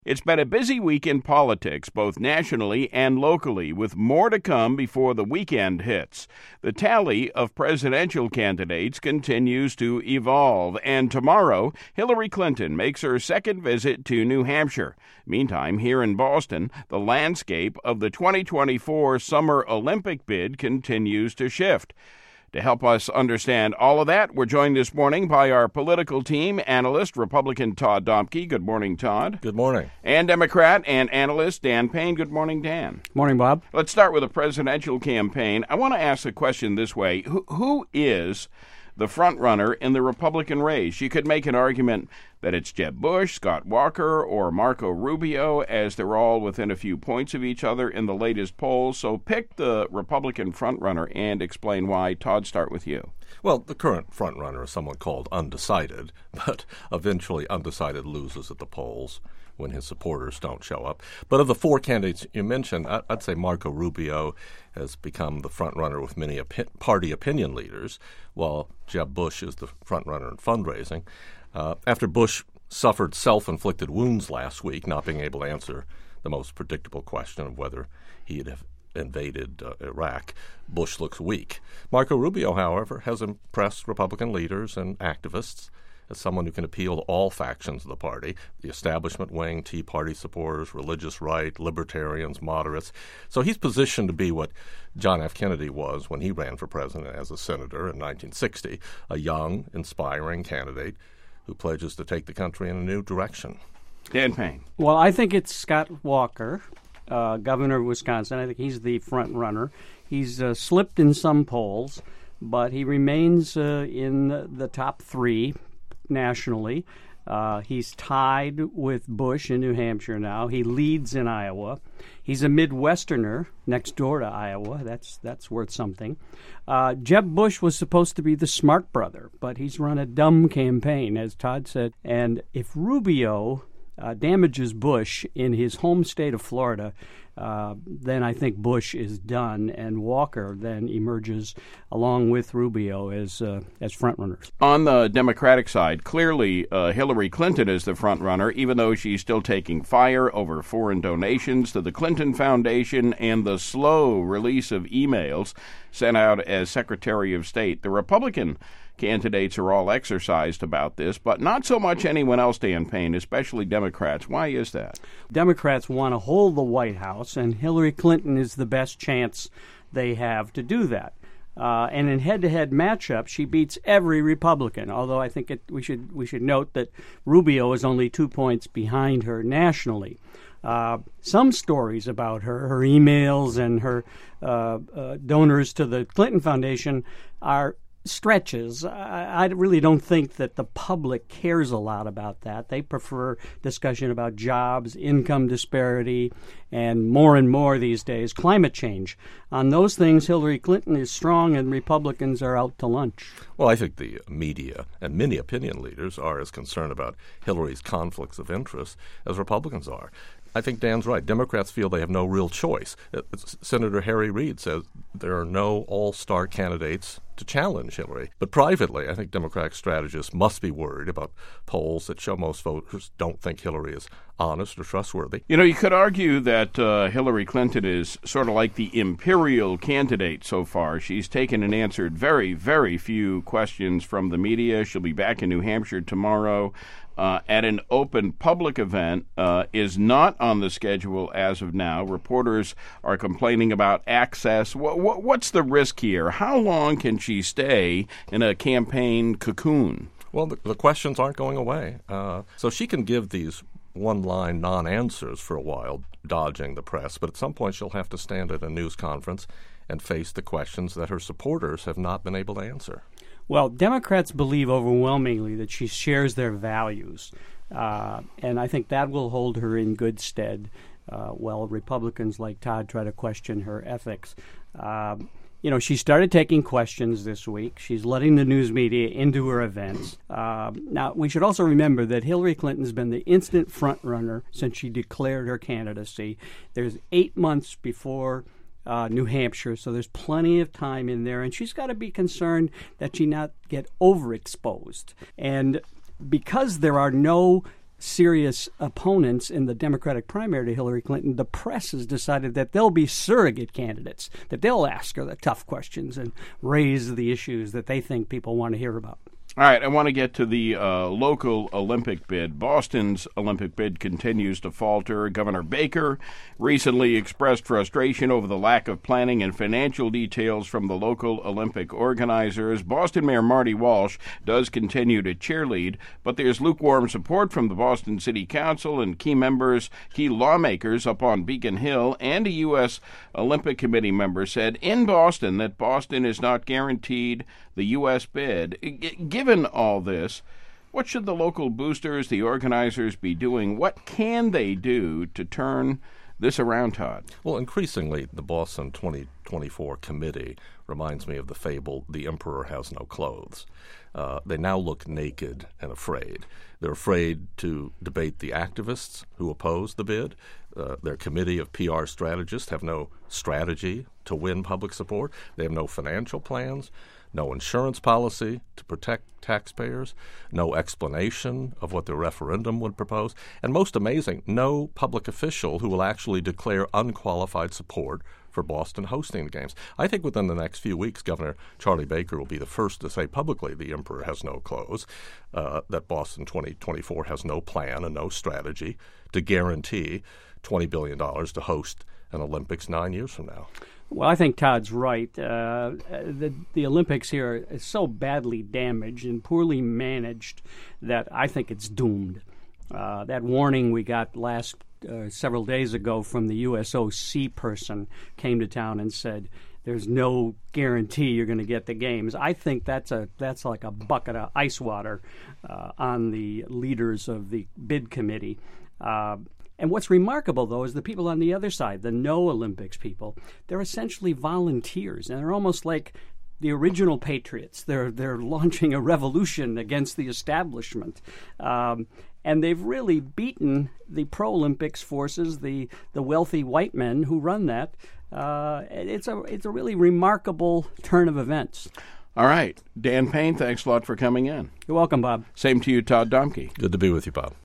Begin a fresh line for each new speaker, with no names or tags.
It's been a busy week in politics, both nationally and locally, with more to come before the weekend hits. The tally of presidential candidates continues to evolve, and tomorrow, Hillary Clinton makes her second visit to New Hampshire. Meantime, here in Boston, the landscape of the 2024 Summer Olympic bid continues to shift. To help us understand all of that, we're joined this morning by our political team analyst, Republican Todd Domke. Good morning, Todd.
Good morning.
And Democrat and analyst Dan Payne. Good morning, Dan.
Morning, Bob.
Let's start with the presidential campaign. I want to ask the question this way. Who is the front runner in the Republican race? You could make an argument that it's Jeb Bush, Scott Walker, or Marco Rubio, as they're all within a few points of each other in the latest polls. So pick the Republican frontrunner and explain why. Todd, start with you.
Well, the current frontrunner is someone called undecided, but eventually undecided loses at the polls when his supporters don't show up. But of the four candidates you mentioned, I'd say Marco Rubio has become the frontrunner with many party opinion leaders, while Jeb Bush is the frontrunner in fundraising. After Bush suffered self-inflicted wounds last week, not being able to answer the most predictable question of whether he'd have invaded Iraq, Bush looks weak. Marco Rubio, however, has impressed Republican leaders and activists as someone who can appeal to all factions of the party, the establishment wing, Tea Party supporters, religious right, libertarians, moderates. So he's positioned to be what John F. Kennedy was when he ran for president as a senator in 1960, a young, inspiring candidate who pledges to take the country in a new direction.
Dan Payne.
Well, I think it's Scott Walker, governor of Wisconsin. I think he's the front runner. He's slipped in some polls, but he remains in the top three nationally. He's tied with Bush in New Hampshire now. He leads in Iowa. He's a Midwesterner next door to Iowa. That's worth something. Jeb Bush was supposed to be the smart brother, but he's run a dumb campaign, as Todd said. And if Rubio damages Bush in his home state of Florida, then I think Bush is done, and Walker then emerges along with Rubio as frontrunners.
On the Democratic side, clearly Hillary Clinton is the frontrunner, even though she's still taking fire over foreign donations to the Clinton Foundation and the slow release of emails sent out as Secretary of State. The Republican candidates are all exercised about this, but not so much anyone else, Dan Payne, especially Democrats. Why is that?
Democrats want to hold the White House, and Hillary Clinton is the best chance they have to do that. And in head-to-head matchup, she beats every Republican, although I think we should note that Rubio is only 2 points behind her nationally. Some stories about her emails and her donors to the Clinton Foundation are stretches. I really don't think that the public cares a lot about that. They prefer discussion about jobs, income disparity, and more these days, climate change. On those things, Hillary Clinton is strong and Republicans are out to lunch.
Well, I think the media and many opinion leaders are as concerned about Hillary's conflicts of interest as Republicans are. I think Dan's right. Democrats feel they have no real choice. Senator Harry Reid says there are no all-star candidates to challenge Hillary. But privately, I think Democratic strategists must be worried about polls that show most voters don't think Hillary is honest or trustworthy.
You know, you could argue that Hillary Clinton is sort of like the imperial candidate so far. She's taken and answered very, very few questions from the media. She'll be back in New Hampshire tomorrow at an open public event, is not on the schedule as of now. Reporters are complaining about access. What's the risk here? How long can she stay in a campaign cocoon?
Well, the questions aren't going away. So she can give these one-line non-answers for a while, dodging the press, but at some point she'll have to stand at a news conference and face the questions that her supporters have not been able to answer.
Well, Democrats believe overwhelmingly that she shares their values, and I think that will hold her in good stead, while Republicans like Todd try to question her ethics. She started taking questions this week. She's letting the news media into her events. Now, we should also remember that Hillary Clinton has been the instant front runner since she declared her candidacy. There's 8 months before New Hampshire, so there's plenty of time in there, and she's got to be concerned that she not get overexposed. And because there are no serious opponents in the Democratic primary to Hillary Clinton, the press has decided that they'll be surrogate candidates, that they'll ask her the tough questions and raise the issues that they think people want to hear about.
All right, I want to get to the local Olympic bid. Boston's Olympic bid continues to falter. Governor Baker recently expressed frustration over the lack of planning and financial details from the local Olympic organizers. Boston Mayor Marty Walsh does continue to cheerlead, but there's lukewarm support from the Boston City Council and key lawmakers up on Beacon Hill, and a U.S. Olympic Committee member said in Boston that Boston is not guaranteed the U.S. bid. Given all this, what should the local boosters, the organizers, be doing? What can they do to turn this around, Todd?
Well, increasingly, the Boston 2024 committee reminds me of the fable, "The Emperor Has No Clothes." They now look naked and afraid. They're afraid to debate the activists who oppose the bid. Their committee of PR strategists have no strategy to win public support. They have no financial plans, no insurance policy to protect taxpayers, no explanation of what the referendum would propose, and most amazing, no public official who will actually declare unqualified support for Boston hosting the games. I think within the next few weeks, Governor Charlie Baker will be the first to say publicly the emperor has no clothes, that Boston 2024 has no plan and no strategy to guarantee $20 billion to host an Olympics 9 years from now.
Well, I think Todd's right. The Olympics here is so badly damaged and poorly managed that I think it's doomed. That warning we got several days ago from the USOC person came to town and said there's no guarantee you're going to get the games. I think that's like a bucket of ice water on the leaders of the bid committee. And what's remarkable, though, is the people on the other side, the no Olympics people, they're essentially volunteers, and they're almost like the original patriots. They're launching a revolution against the establishment. And they've really beaten the pro-Olympics forces, the wealthy white men who run that. It's a really remarkable turn of events.
All right. Dan Payne, thanks a lot for coming in.
You're welcome, Bob.
Same to you, Todd Domke.
Good to be with you, Bob.